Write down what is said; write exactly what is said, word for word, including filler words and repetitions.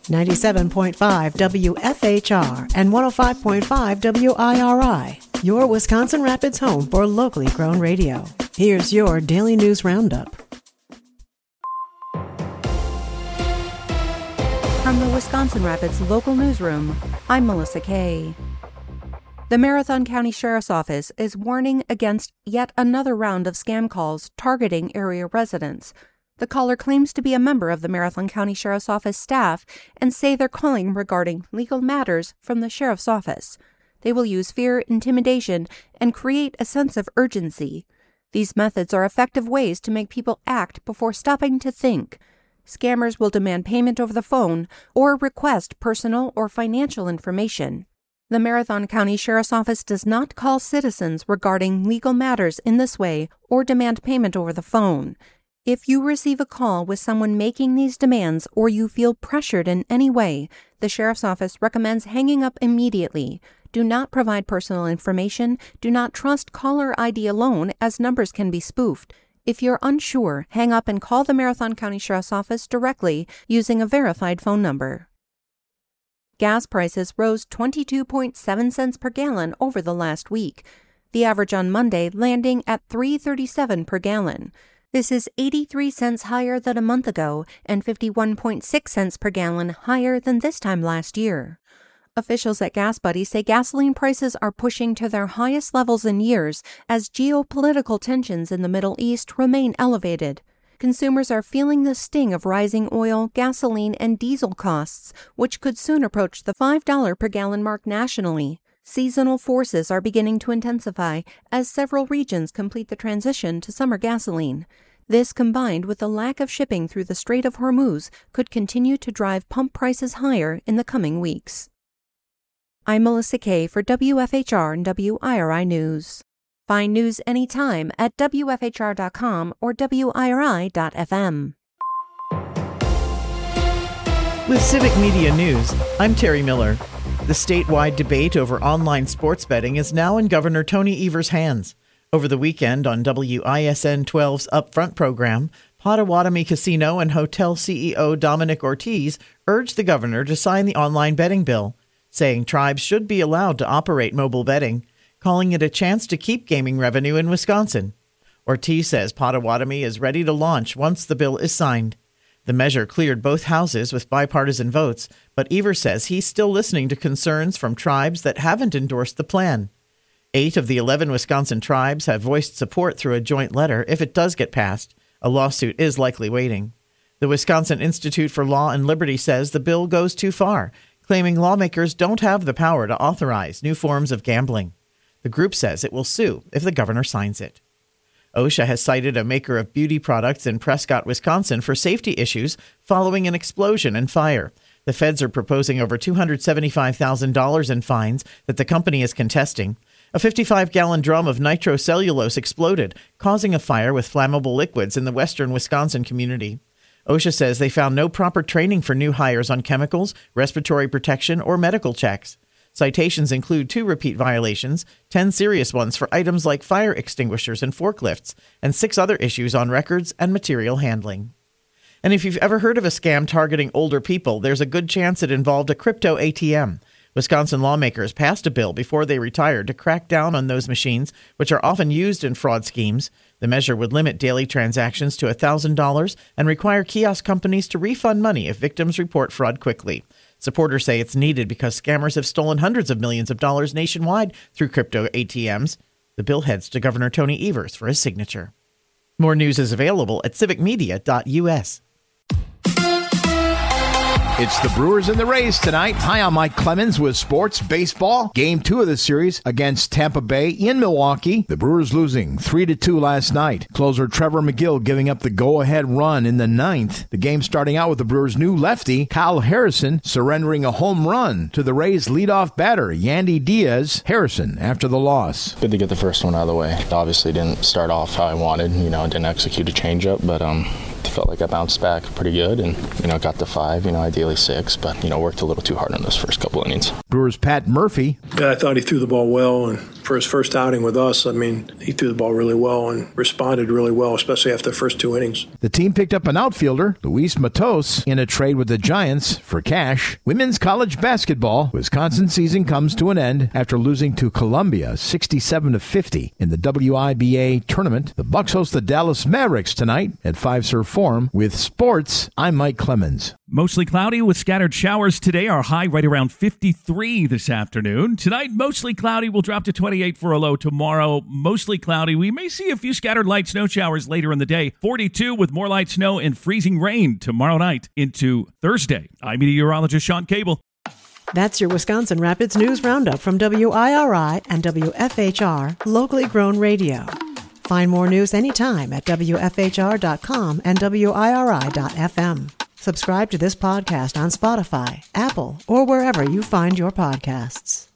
ninety-seven point five W F H R and one oh five point five W I R I, your Wisconsin Rapids home for locally grown radio. Here's your Daily News Roundup. From the Wisconsin Rapids Local Newsroom, I'm Melissa Kay. The Marathon County Sheriff's Office is warning against yet another round of scam calls targeting area residents. The caller claims to be a member of the Marathon County Sheriff's Office staff and say they're calling regarding legal matters from the Sheriff's Office. They will use fear, intimidation, and create a sense of urgency. These methods are effective ways to make people act before stopping to think. Scammers will demand payment over the phone or request personal or financial information. The Marathon County Sheriff's Office does not call citizens regarding legal matters in this way or demand payment over the phone. If you receive a call with someone making these demands or you feel pressured in any way, the Sheriff's Office recommends hanging up immediately. Do not provide personal information. Do not trust caller I D alone, as numbers can be spoofed. If you're unsure, hang up and call the Marathon County Sheriff's Office directly using a verified phone number. Gas prices rose twenty-two point seven cents per gallon over the last week, the average on Monday landing at three dollars and thirty-seven cents per gallon. This is eighty-three cents higher than a month ago and fifty-one point six cents per gallon higher than this time last year. Officials at Gas Buddy say gasoline prices are pushing to their highest levels in years as geopolitical tensions in the Middle East remain elevated. Consumers are feeling the sting of rising oil, gasoline, and diesel costs, which could soon approach the five dollars per gallon mark nationally. Seasonal forces are beginning to intensify as several regions complete the transition to summer gasoline. This, combined with the lack of shipping through the Strait of Hormuz, could continue to drive pump prices higher in the coming weeks. I'm Melissa Kay for W F H R and W I R I News. Find news anytime at W F H R dot com or W I R I dot F M. With Civic Media News, I'm Terry Miller. The statewide debate over online sports betting is now in Governor Tony Evers' hands. Over the weekend on W I S N twelve's Upfront program, Potawatomi Casino and Hotel C E O Dominic Ortiz urged the governor to sign the online betting bill, saying tribes should be allowed to operate mobile betting, calling it a chance to keep gaming revenue in Wisconsin. Ortiz says Potawatomi is ready to launch once the bill is signed. The measure cleared both houses with bipartisan votes, but Evers says he's still listening to concerns from tribes that haven't endorsed the plan. Eight of the eleven Wisconsin tribes have voiced support through a joint letter if it does get passed. A lawsuit is likely waiting. The Wisconsin Institute for Law and Liberty says the bill goes too far, claiming lawmakers don't have the power to authorize new forms of gambling. The group says it will sue if the governor signs it. OSHA has cited a maker of beauty products in Prescott, Wisconsin for safety issues following an explosion and fire. The feds are proposing over two hundred seventy-five thousand dollars in fines that the company is contesting. A fifty-five gallon drum of nitrocellulose exploded, causing a fire with flammable liquids in the western Wisconsin community. OSHA says they found no proper training for new hires on chemicals, respiratory protection, or medical checks. Citations include two repeat violations, ten serious ones for items like fire extinguishers and forklifts, and six other issues on records and material handling. And if you've ever heard of a scam targeting older people, there's a good chance it involved a crypto A T M. Wisconsin lawmakers passed a bill before they retired to crack down on those machines, which are often used in fraud schemes. The measure would limit daily transactions to one thousand dollars and require kiosk companies to refund money if victims report fraud quickly. Supporters say it's needed because scammers have stolen hundreds of millions of dollars nationwide through crypto A T Ms. The bill heads to Governor Tony Evers for his signature. More news is available at civic media dot U S. It's the Brewers in the Rays tonight. Hi, I'm Mike Clemens with Sports Baseball. Game two of the series against Tampa Bay in Milwaukee. The Brewers losing three to two last night. Closer Trevor McGill giving up the go-ahead run in the ninth. The game starting out with the Brewers' new lefty, Kyle Harrison, surrendering a home run to the Rays' leadoff batter, Yandy Diaz. Harrison after the loss. Good to get the first one out of the way. Obviously didn't start off how I wanted. You know, didn't execute a changeup, but um. felt like I bounced back pretty good and, you know, got to five, you know, ideally six, but, you know, worked a little too hard in those first couple innings. Brewers' Pat Murphy. Yeah, I thought he threw the ball well and for his first outing with us, I mean, he threw the ball really well and responded really well, especially after the first two innings. The team picked up an outfielder, Luis Matos, in a trade with the Giants for cash. Women's college basketball, Wisconsin season comes to an end after losing to Columbia sixty-seven to fifty in the W I B A tournament. The Bucks host the Dallas Mavericks tonight at Fiserv Forum. With sports, I'm Mike Clemens. Mostly cloudy with scattered showers today. Our high right around fifty-three this afternoon. Tonight, mostly cloudy. We'll drop to twenty-eight for a low. Tomorrow, mostly cloudy. We may see a few scattered light snow showers later in the day. forty-two with more light snow and freezing rain tomorrow night into Thursday. I'm meteorologist Sean Cable. That's your Wisconsin Rapids News Roundup from W I R I and W F H R, locally grown radio. Find more news anytime at W F H R dot com and W I R I dot F M. Subscribe to this podcast on Spotify, Apple, or wherever you find your podcasts.